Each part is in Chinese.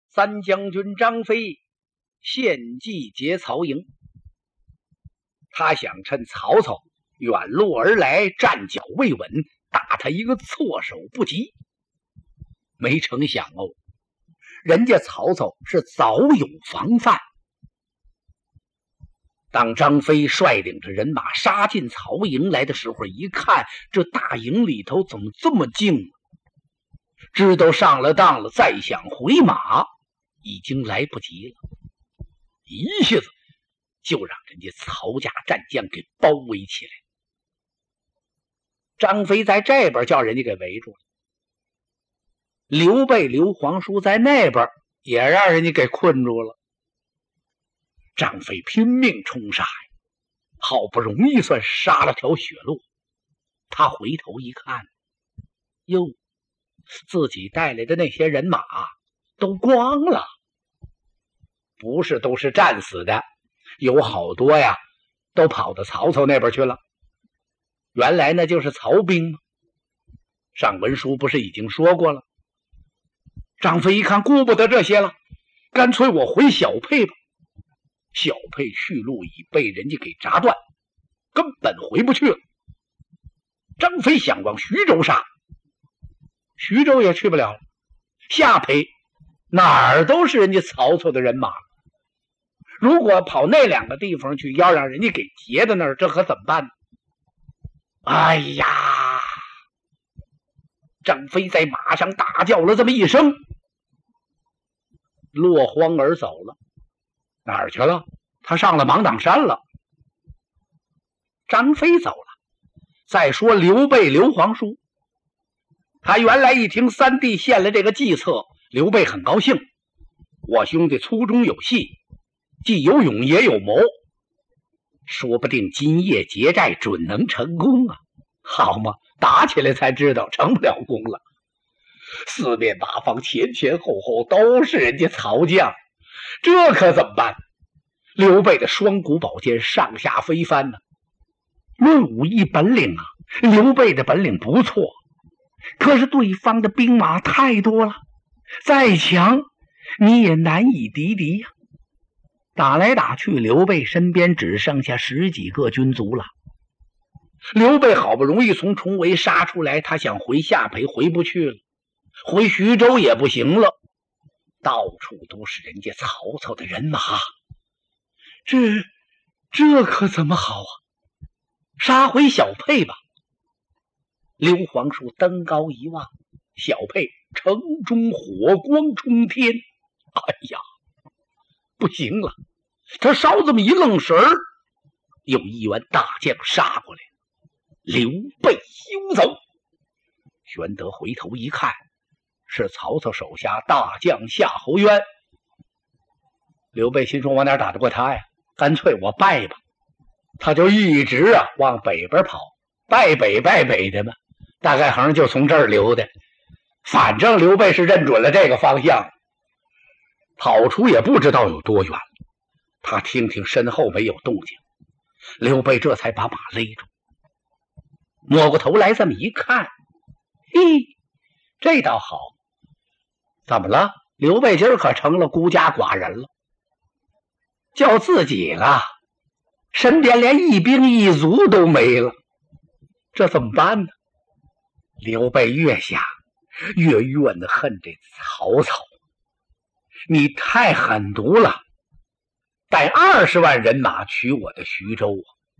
三将军张飞献计劫曹营，他想趁曹操远路而来，站脚未稳，打他一个措手不及。没成想哦，人家曹操是早有防范。当张飞率领着人马杀进曹营来的时候，一看这大营里头怎么这么静，知道上了当了，再想回马已经来不及了，一下子就让人家曹家战将给包围起来。张飞在这边叫人家给围住了，刘备、刘皇叔在那边也让人家给困住了。张飞拼命冲杀呀，好不容易算杀了条血路。他回头一看，哟，自己带来的那些人马都光了，不是都是战死的，有好多呀都跑到曹操那边去了。原来那就是曹兵吗？上文书不是已经说过了？张飞一看顾不得这些了，干脆我回小沛吧。小沛去路已被人家给砸断，根本回不去了。张飞想往徐州杀，徐州也去不了了。下邳哪儿都是人家曹操的人马，如果跑那两个地方去，要让人家给劫到那儿，这可怎么办呢？哎呀！张飞在马上大叫了这么一声，落荒而走了。哪儿去了？他上了芒砀山了。张飞走了。再说刘备、刘皇叔，他原来一听三弟献了这个计策，刘备很高兴，我兄弟粗中有细，既有勇也有谋，说不定今夜劫寨准能成功啊！好嘛，打起来才知道成不了功了。四面八方前前后后都是人家曹将，这可怎么办？刘备的双股宝剑上下飞翻呢。论武艺本领啊，刘备的本领不错，可是对方的兵马太多了，再强你也难以敌敌呀。打来打去，刘备身边只剩下10几个军卒了。刘备好不容易从重围杀出来，他想回下邳，回不去了，回徐州也不行了，到处都是人家曹操的人马，这可怎么好啊？杀回小沛吧。刘皇叔登高一望，小沛城中火光冲天。哎呀，不行了，他稍这么一愣神儿，有一员大将杀过来，刘备休走。玄德回头一看，是曹操手下大将夏侯渊。刘备心说，往哪打得过他呀？干脆我败吧。他就一直往北边跑，败北的嘛，大概好像就从这儿流的。反正刘备是认准了这个方向，跑出也不知道有多远了。他听听身后没有动静，刘备这才把马勒住，摸过头来这么一看，嘿，这倒好。怎么了？刘备今儿可成了孤家寡人了，叫自己了，身边连一兵一卒都没了，这怎么办呢？刘备越想越怨恨这曹操，你太狠毒了，带20万人马取我的徐州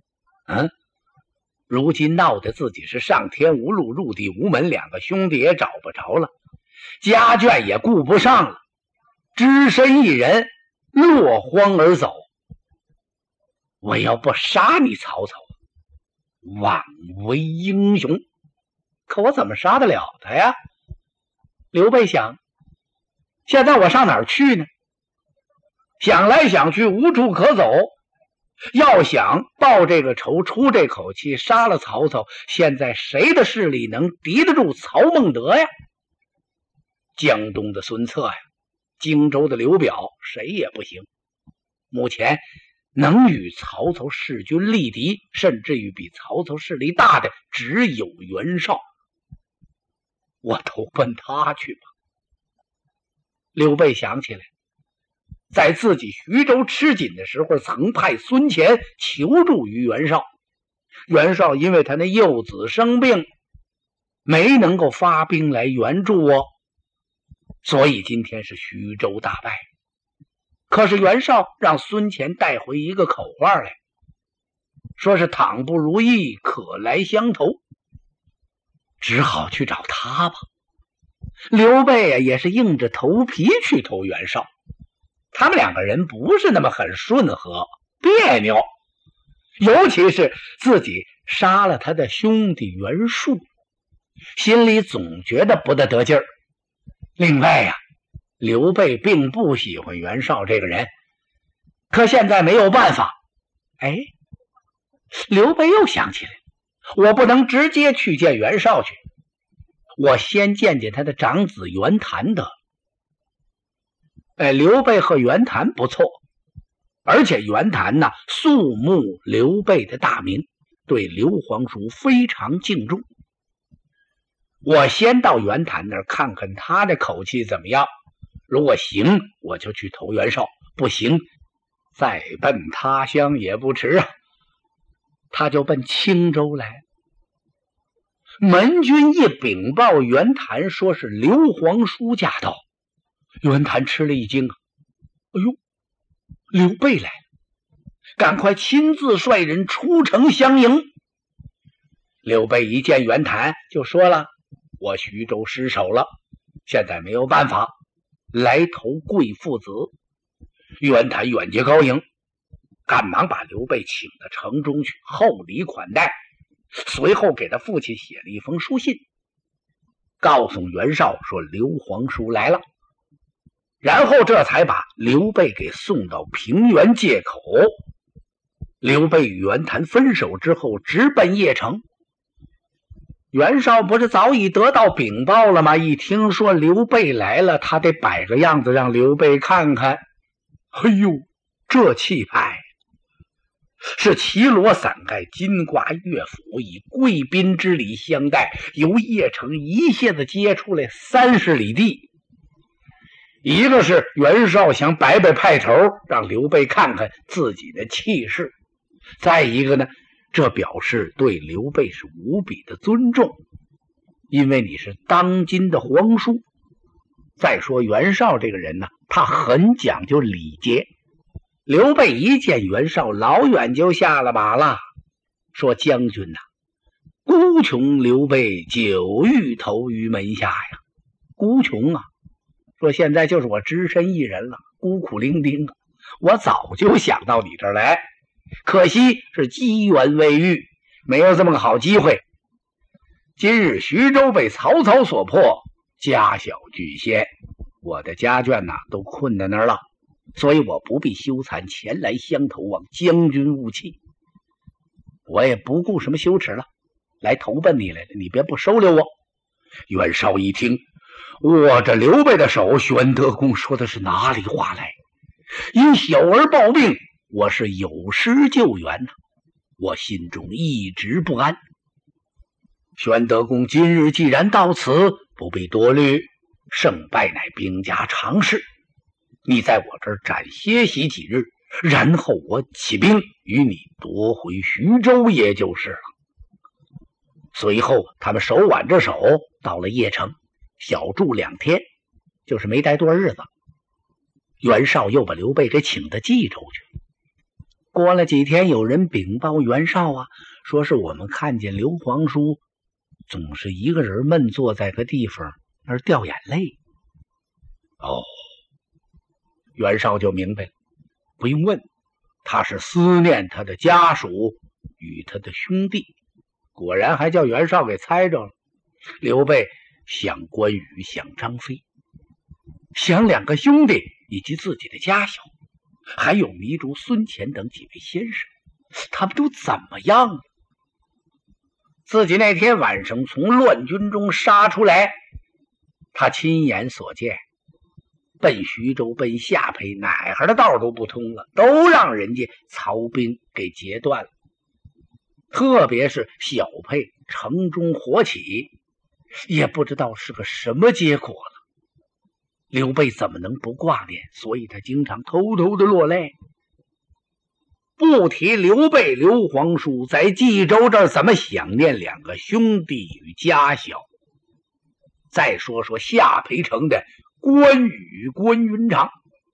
如今闹得自己是上天无路入地无门，两个兄弟也找不着了，家眷也顾不上了，只身一人落荒而走。我要不杀你曹操，枉为英雄，可我怎么杀得了他呀？刘备想，现在我上哪儿去呢？想来想去无处可走，要想报这个仇，出这口气，杀了曹操，现在谁的势力能敌得住曹孟德呀？江东的孙策呀，荆州的刘表，谁也不行。目前能与曹操弑君力敌，甚至于比曹操势力大的只有袁绍，我投奔他去吧。 刘备想起来，在自己徐州吃紧的时候，曾派孙乾求助于袁绍。袁绍因为他那幼子生病，没能够发兵来援助所以今天是徐州大败。可是袁绍让孙乾带回一个口话来，说是倘不如意，可来相投，只好去找他吧。刘备也是硬着头皮去投袁绍，他们两个人不是那么很顺和，别扭，尤其是自己杀了他的兄弟袁术，心里总觉得不得劲儿。另外刘备并不喜欢袁绍这个人，可现在没有办法。刘备又想起来，我不能直接去见袁绍去，我先见见他的长子袁谭得。刘备和袁谭不错，而且袁谭肃穆刘备的大名，对刘皇叔非常敬重。我先到袁谭那儿看看他的口气怎么样，如果行，我就去投袁绍；不行，再奔他乡也不迟啊。他就奔青州来。门军一禀报袁谭，说是刘皇叔驾到。袁谭吃了一惊，刘备来了，赶快亲自率人出城相迎。刘备一见袁谭就说了，我徐州失守了，现在没有办法，来投贵父子。袁谭远接高迎，赶忙把刘备请到城中去厚礼款待，随后给他父亲写了一封书信，告诉袁绍说刘皇叔来了，然后这才把刘备给送到平原界口。刘备与袁谭分手之后，直奔邺城。袁绍不是早已得到禀报了吗？一听说刘备来了，他得摆个样子让刘备看看。这气派是旗罗伞盖，金瓜乐府，以贵宾之礼相待，由邺城一下子接出来30里地。一个是袁绍想摆摆派头，让刘备看看自己的气势，再一个呢，这表示对刘备是无比的尊重，因为你是当今的皇叔。再说袁绍这个人他很讲究礼节。刘备一见袁绍，老远就下了马了，说将军孤穷刘备久欲投于门下呀。孤穷说现在就是我只身一人了，孤苦伶仃我早就想到你这儿来，可惜是机缘未遇，没有这么个好机会。今日徐州被曹操所破，家小俱陷，我的家眷都困在那儿了，所以我不必羞惭前来相投，望将军勿弃。我也不顾什么羞耻了，来投奔你来了，你别不收留我。袁绍一听，握着刘备的手，玄德公说的是哪里话来？因小儿抱病，我是有失救援我心中一直不安。玄德公今日既然到此，不必多虑，胜败乃兵家常事，你在我这儿暂歇息几日，然后我起兵与你夺回徐州也就是了。随后他们手挽着手到了邺城，小住2天，就是没待多少日子。袁绍又把刘备给请到冀州去。过了几天，有人禀报袁绍说是我们看见刘皇叔总是一个人闷坐在个地方那儿掉眼泪。袁绍就明白了，不用问，他是思念他的家属与他的兄弟。果然还叫袁绍给猜着了。刘备想关羽，想张飞，想2个兄弟以及自己的家小，还有糜竺、孙乾等几位先生，他们都怎么样了？自己那天晚上从乱军中杀出来，他亲眼所见，奔徐州奔下邳哪儿的道都不通了，都让人家曹兵给截断了。特别是小邳城中火起，也不知道是个什么结果了。 刘备怎么能不挂念？所以他经常偷偷的落泪。不提刘备、刘皇叔在冀州这儿怎么想念两个兄弟与家小。再说说下邳城的关羽、关云长。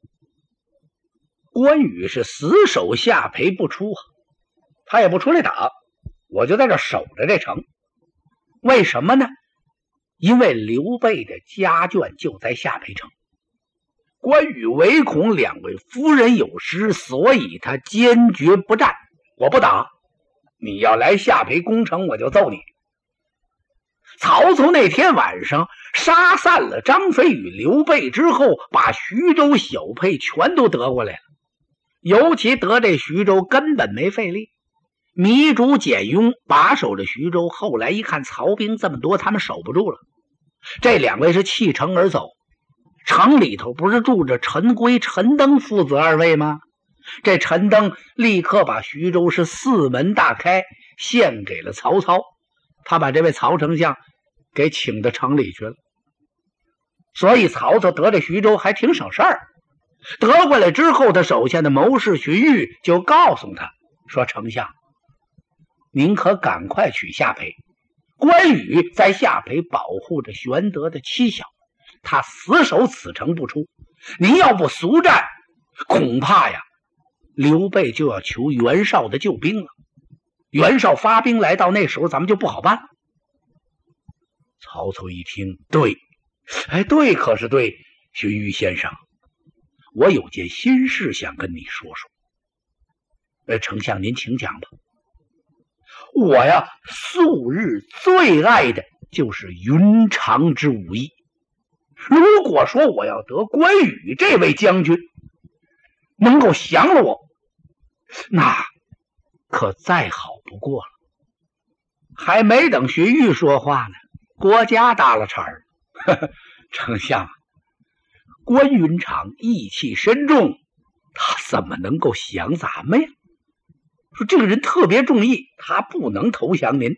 关羽是死守下邳不出啊，他也不出来打，我就在这守着这城。为什么呢？因为刘备的家眷就在下邳城，关羽唯恐两位夫人有失，所以他坚决不战。我不打，你要来下邳攻城，我就揍你。曹操那天晚上杀散了张飞与刘备之后，把徐州小沛全都得过来了。尤其得这徐州根本没费力，糜竺、简雍把守着徐州，后来一看曹兵这么多，他们守不住了。这两位是弃城而走，城里头不是住着陈规、陈登父子二位吗？这陈登立刻把徐州是四门大开，献给了曹操。他把这位曹丞相给请到城里去了，所以曹操得这徐州还挺省事儿。得过来之后，他手下的谋士荀彧就告诉他说：“丞相，您可赶快取下邳。关羽在下邳保护着玄德的妻小，他死守此城不出。您要不速战，恐怕呀，刘备就要求袁绍的救兵了。袁绍发兵来到，那时候咱们就不好办了。”曹操一听，对，对，可是对，荀彧先生，我有件心事想跟你说说。丞相您请讲吧。我呀，素日最爱的就是云长之武艺。如果说我要得关羽这位将军能够降了我，那可再好不过了。还没等荀彧说话呢，郭嘉搭了茬儿：“丞相，关云长义气深重，他怎么能够降咱们呀？说这个人特别重义，他不能投降您。”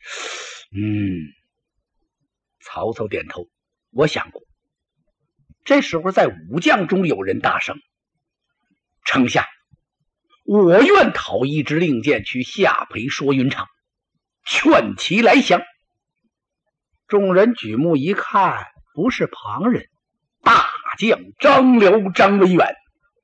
曹操点头，我想过。这时候在武将中有人大声：“丞相，我愿讨一支令箭去下邳说云长，劝其来降。”众人举目一看，不是旁人，大将张辽张文远。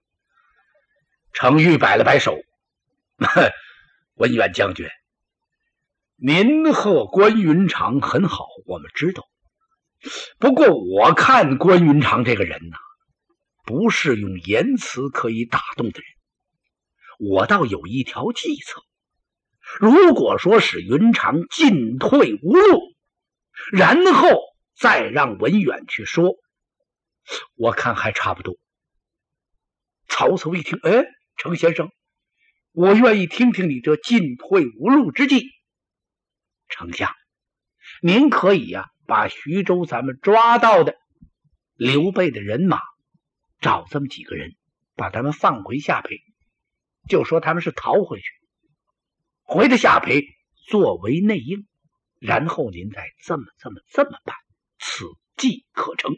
程昱摆了摆手：“文远将军，您和关云长很好，我们知道。不过我看关云长这个人呐，不是用言辞可以打动的人。我倒有一条计策，如果说使云长进退无路，然后再让文远去说，我看还差不多。”曹操一听，程先生，我愿意听听你这进退无路之计。丞相，您可以把徐州咱们抓到的刘备的人马找这么几个人，把他们放回下邳，就说他们是逃回去，回到下邳作为内应，然后您再这么办，此计可成。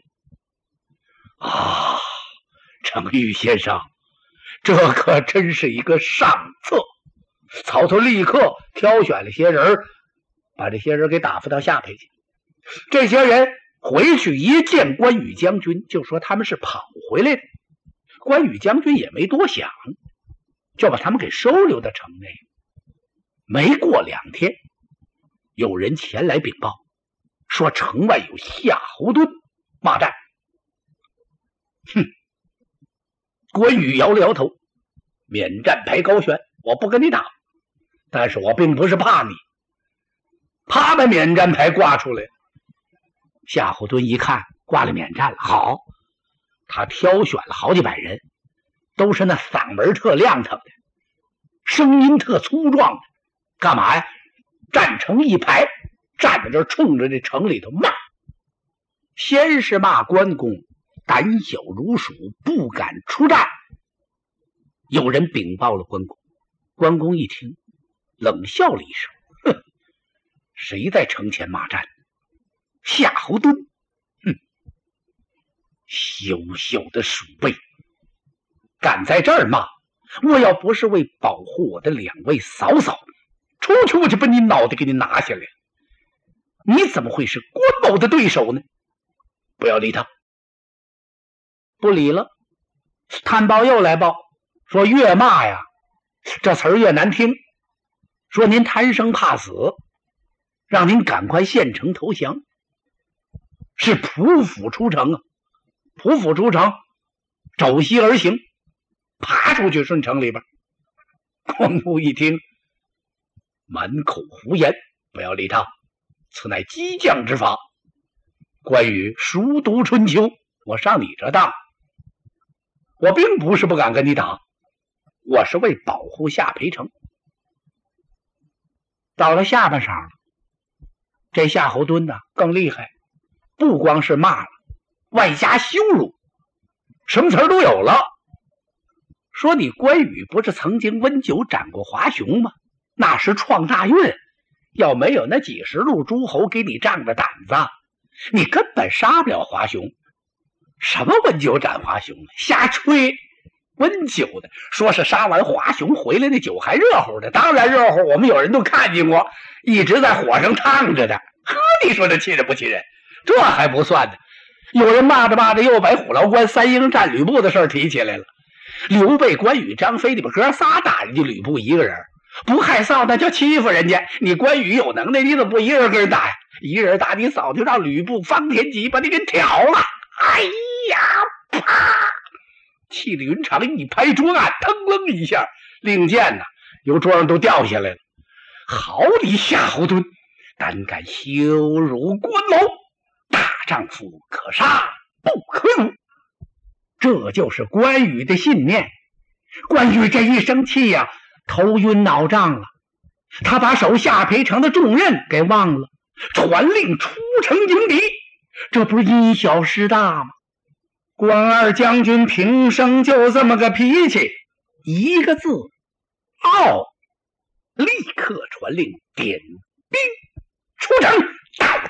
程昱先生，这可真是一个上策。曹操立刻挑选了些人，把这些人给打发到下邳去。这些人回去一见关羽将军，就说他们是跑回来的。关羽将军也没多想，就把他们给收留到城内。没过2天，有人前来禀报，说城外有夏侯惇骂战。关羽摇了摇头：“免战牌高悬，我不跟你打，但是我并不是怕你。”啪的免战牌挂出来。夏侯惇一看挂了免战了，好，他挑选了好几百人，都是那嗓门特亮堂的，声音特粗壮的，干嘛呀？站成一排，站在这冲着这城里头骂。先是骂关公胆小如鼠，不敢出战。有人禀报了关公，关公一听冷笑了一声：“谁在城前骂战？夏侯惇。 羞羞的鼠辈，敢在这儿骂，我要不是为保护我的2位嫂嫂，出去我就把你脑袋给你拿下来了。你怎么会是关某的对手呢？不要理他。不理了。探报又来报，说越骂呀，这词儿越难听，说您贪生怕死，让您赶快献城投降。是仆府出城啊，仆府出城，肘膝而行，爬出去顺城里边。关公一听，满口胡言，不要理他，此乃激将之法。关羽熟读春秋，我上你这当，我并不是不敢跟你打，我是为保护夏培城。到了下半场了，这夏侯惇呢更厉害，不光是骂了，外加羞辱，什么词儿都有了。说你关羽不是曾经温酒斩过华雄吗？那是创大运，要没有那几十路诸侯给你仗着胆子，你根本杀不了华雄。什么温酒斩华雄，瞎吹。温酒的说是杀完华雄回来，那酒还热乎的，当然热乎，我们有人都看见过，一直在火上烫着的。呵，你说这气人不气人？这还不算呢，有人骂着骂着又把虎牢关3英战吕布的事提起来了。刘备、关羽、张飞，你们哥仨打人家吕布一个人，不害臊那叫欺负人家。你关羽有能耐，你怎么不一个人跟人打呀？一个人打你早就让吕布方天戟把你给挑了。哎呀，啪！气得云长一拍桌案，腾楞一下，令箭呢由桌上都掉下来了。好你夏侯惇，胆敢羞辱关某，大丈夫可杀不可辱。这就是关羽的信念。关羽这一生气呀，头晕脑胀了，他把手下培城的重任给忘了，传令出城迎敌，这不是因小失大吗？关二将军平生就这么个脾气，一个字傲，立刻传令点兵出城，到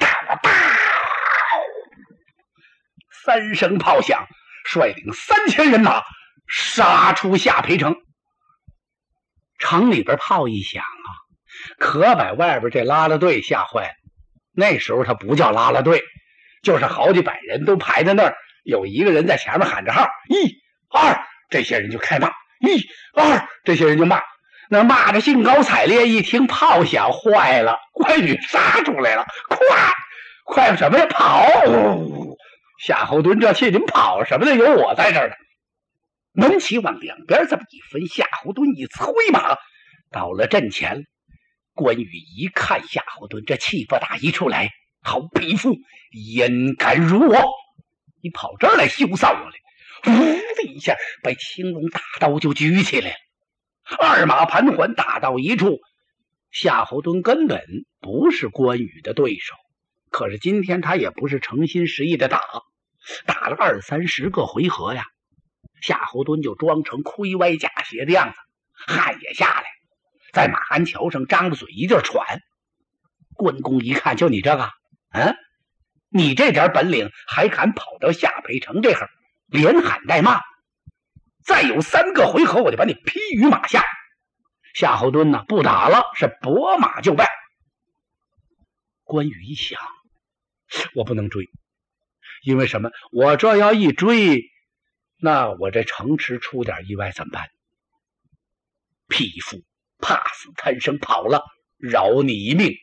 3声炮响，率领3000人马杀出下邳城。城里边炮一响啊，可把外边这拉拉队吓坏了。那时候他不叫拉拉队，就是好几百人都排在那儿，有一个人在前面喊着号，1、2，这些人就开骂，1、2，这些人就骂。那骂的兴高采烈，一听炮响，坏了，关羽杀出来了，快什么呀？跑！夏侯惇这气，你们跑什么的？有我在这儿呢。门旗往两边这么一分，夏侯惇一催马到了阵前。关羽一看夏侯惇这气不打一处来，好匹夫，焉敢辱我？你跑这儿来羞臊我来！呼的一下，把青龙大刀就举起来了。二马盘桓，打到一处。夏侯惇根本不是关羽的对手，可是今天他也不是诚心实意的打，打了20-30个回合呀。夏侯惇就装成盔歪甲斜的样子，汗也下来，在马鞍桥上张着嘴一劲喘。关公一看，就你这个，你这点本领还敢跑到下邳城这会儿，连喊带骂，再有3个回合我就把你劈于马下。夏侯惇呢不打了，是拨马就败。关羽一想，我不能追，因为什么？我这要一追，那我这城池出点意外怎么办？匹夫怕死贪生，跑了，饶你一命。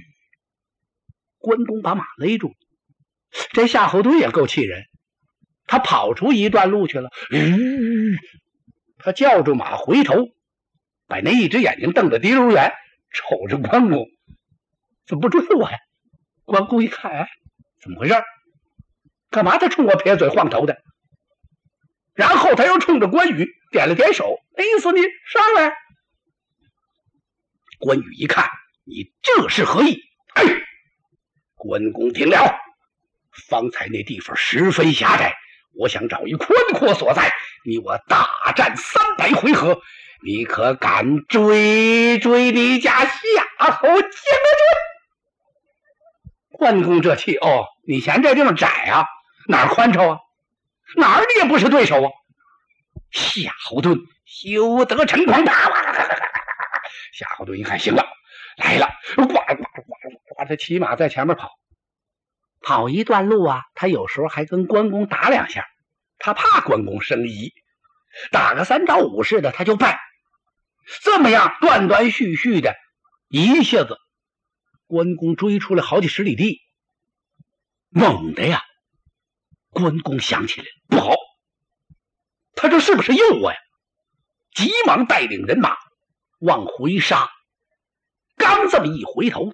关公把马勒住，这夏侯惇也够气人，他跑出一段路去了。他叫住马回头，把那一只眼睛瞪得滴溜圆，瞅着关公，怎么不追我呀？关公一看，怎么回事？干嘛他冲我撇嘴晃头的？然后他又冲着关羽点了点手，意思你上来。关羽一看，你这是何意？关公听了，方才那地方十分狭窄，我想找一宽阔所在，你我大战300回合，你可敢追你家夏侯建的关公这气，你嫌这地方窄啊？哪儿宽敞啊？ 哪儿你也不是对手啊！夏侯惇休得逞狂，夏侯惇一看，行了，来了，呱，他骑马在前面跑一段路啊，他有时候还跟关公打两下，他怕关公生疑，打个3招5式的他就败。这么样断断续续的，一下子关公追出了好几十里地。猛的呀，关公想起来不好，他这是不是诱我呀？急忙带领人马往回杀。刚这么一回头，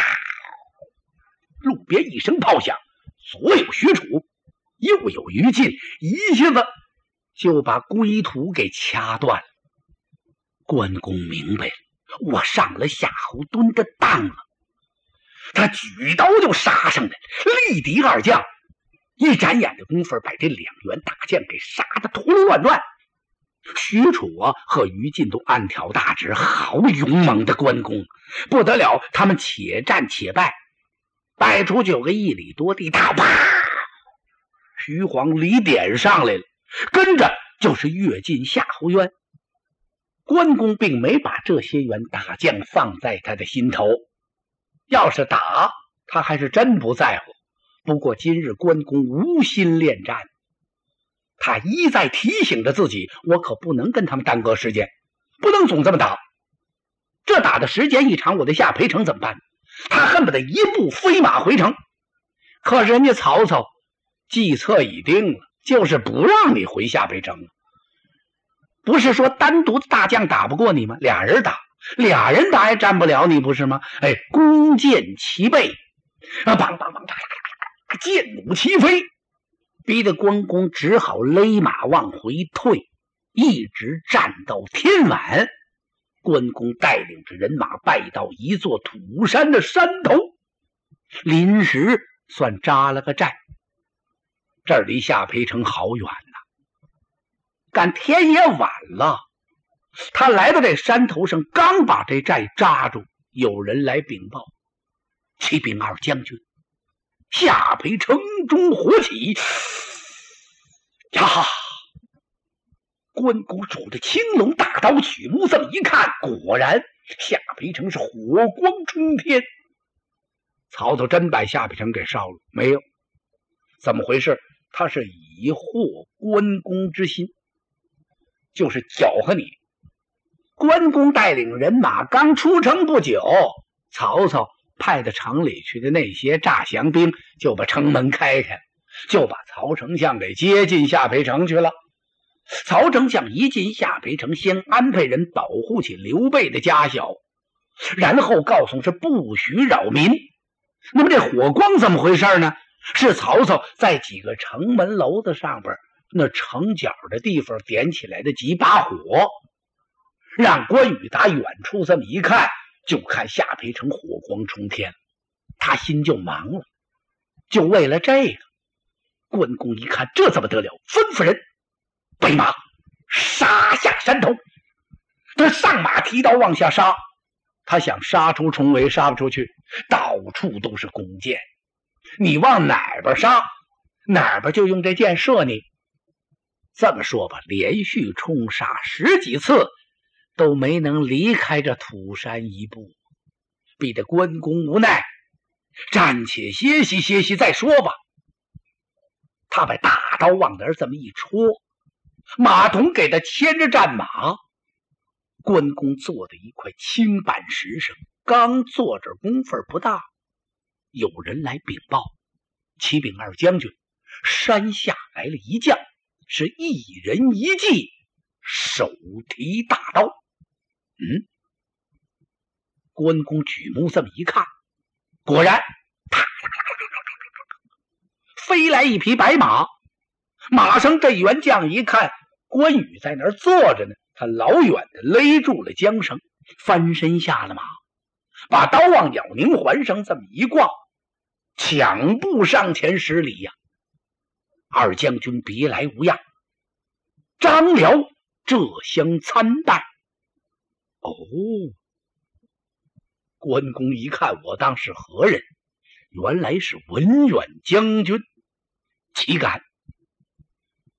路边一声炮响，左有许褚，右有于禁，一下子就把归途给掐断了。关公明白了，我上了夏侯惇的当了。他举刀就杀上来，力敌二将，一眨眼的功夫把这2员大将给杀得脱离乱乱。许褚和于禁都暗挑大指，好勇猛的关公，不得了，他们且战且败，败出9个1里多地，啪！徐晃离点上来了，跟着就是跃进夏侯渊。关公并没把这些员大将放在他的心头，要是打他还是真不在乎。不过今日关公无心恋战，他一再提醒着自己，我可不能跟他们耽搁时间，不能总这么打，这打的时间一长，我的下邳城怎么办？他恨不得一步飞马回城。可是人家曹操计策已定了，就是不让你回下邳城。不是说单独的大将打不过你吗？俩人打也战不了你，不是吗？弓箭齐备，梆，箭弩齐飞，逼得关公只好勒马往回退，一直战到天晚。关公带领着人马败到一座土山的山头，临时算扎了个寨。这儿离下邳城好远呐，赶天也晚了。他来到这山头上，刚把这寨扎住，有人来禀报，启禀2将军，下邳城中火起呀！关公拄着青龙大刀，举目这么一看，果然下邳城是火光冲天。曹操真把下邳城给烧了没有？怎么回事？他是以惑关公之心，就是搅和你。关公带领人马刚出城不久，曹操派到城里去的那些诈降兵就把城门开开了，就把曹丞相给接进下邳城去了。曹丞相一进下邳城，先安排人保护起刘备的家小，然后告诉是不许扰民。那么这火光怎么回事呢？是曹操在几个城门楼子上边那城角的地方点起来的几把火，让关羽打远处这么一看，就看下邳城火光冲天，他心就忙了。就为了这个，关公一看这怎么得了，吩咐人备马杀下山头。他上马提刀往下杀，他想杀出重围，杀不出去，到处都是弓箭，你往哪边杀，哪边就用这箭射你。这么说吧，连续冲杀10几次都没能离开这土山一步，逼得关公无奈，暂且歇息再说吧。他把大刀往那儿这么一戳，马童给他牵着战马。关公坐在一块青板石上，刚坐这功夫不大，有人来禀报，启禀2将军，山下来了一将，是一人一骑，手提大刀。关公举目这么一看，果然飞来一匹白马，马上这员将一看关羽在那儿坐着呢，他老远的勒住了缰绳，翻身下了马，把刀往咬宁环上这么一挂，抢步上前10里呀。2将军别来无恙，张辽这厢参拜。关公一看我当是何人，原来是文远将军。岂敢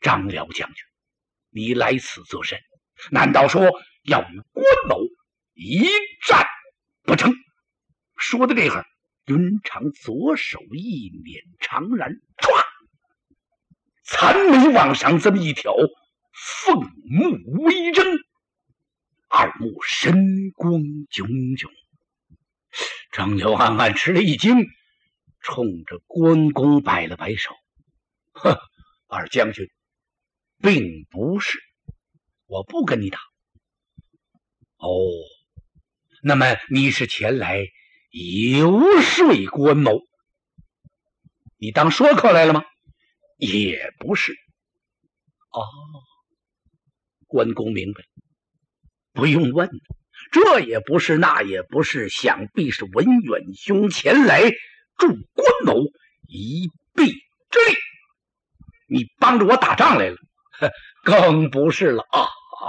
张辽将军，你来此作甚？难道说要与关某一战不成？说的这会儿，云长左手一捻长髯，唰，残眉往上这么一挑，凤目微睁，二目神光炯炯。张辽暗暗吃了一惊，冲着关公摆了摆手：“哼，二将军，并不是，我不跟你打。哦，那么你是前来游说关某？你当说客来了吗？也不是。哦，关公明白，不用问，这也不是，那也不是，想必是文远兄前来助关某一臂之力。你帮着我打仗来了？更不是了啊！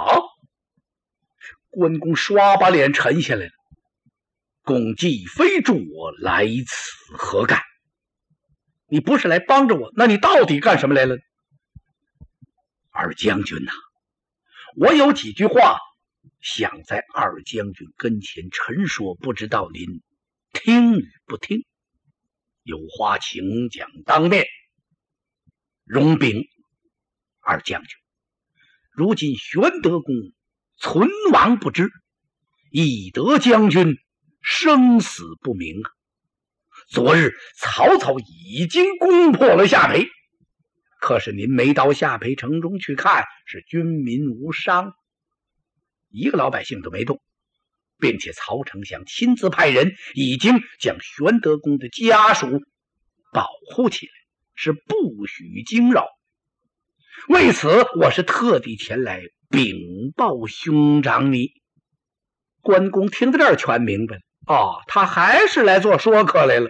关公刷把脸沉下来了。公既非助我，来此何干？你不是来帮着我，那你到底干什么来了？二将军呐，我有几句话想在二将军跟前陈说，不知道您听与不听？有话请讲当面。容禀二将军，如今玄德公存亡不知，翼德将军生死不明啊！昨日曹操已经攻破了下邳，可是您没到下邳城中去看，是军民无伤，一个老百姓都没动，并且曹丞相亲自派人已经将玄德公的家属保护起来，是不许惊扰。为此我是特地前来禀报兄长你。关公听到这儿全明白了，他还是来做说客来了。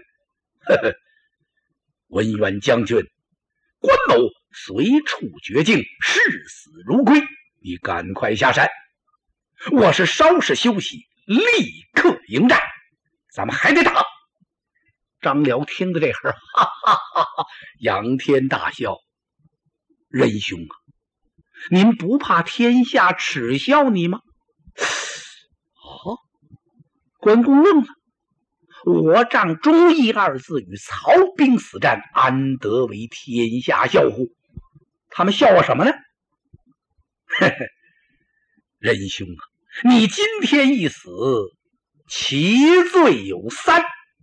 文远将军，关某随处绝境，视死如归，你赶快下山，我是稍事休息，立刻迎战，咱们还得打。张辽听到这会儿，哈哈哈哈，仰天大笑。仁兄啊，您不怕天下耻笑你吗？关公愣了，我仗忠义二字与曹兵死战，安得为天下笑乎？他们笑我什么呢？仁兄啊，你今天一死，其罪有三。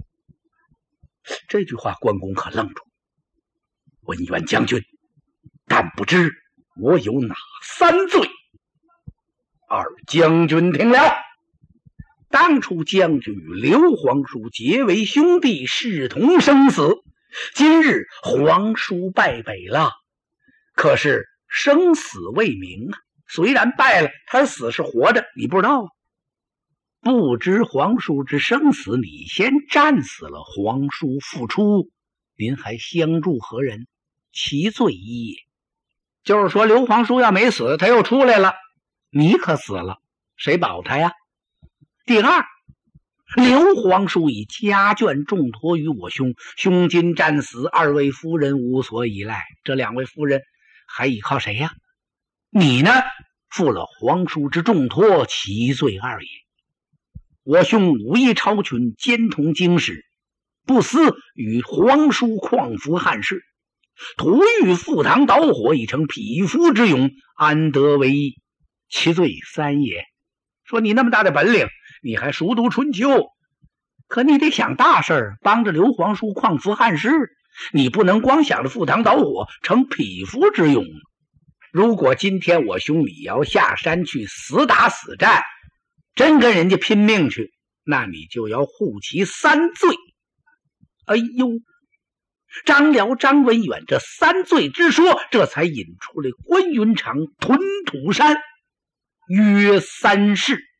这句话关公可愣住。文远将军，但不知我有哪三罪？二将军听了。当初将军与刘皇叔结为兄弟，视同生死。今日皇叔败北了，可是生死未明啊。虽然败了，他死是活着，你不知道啊。不知皇叔之生死，你先战死了，皇叔复出，您还相助何人？其罪一也。就是说刘皇叔要没死，他又出来了，你可死了，谁保他呀？第二，刘皇叔以家眷重托于我兄，兄今战死，二位夫人无所依赖，这两位夫人还依靠谁呀？你呢，负了皇叔之重托，其罪二也。我兄武艺超群，兼通经史，不思与皇叔匡扶汉室，徒欲赴汤蹈火，以成匹夫之勇，安得为其罪三也？说你那么大的本领，你还熟读春秋，可你得想大事，帮着刘皇叔匡扶汉室，你不能光想着赴汤蹈火，成匹夫之勇。如果今天我兄李尧下山去死打死战，真跟人家拼命去，那你就要护其三罪。哎呦，张辽、张文远这三罪之说，这才引出来关云长屯土山约三世。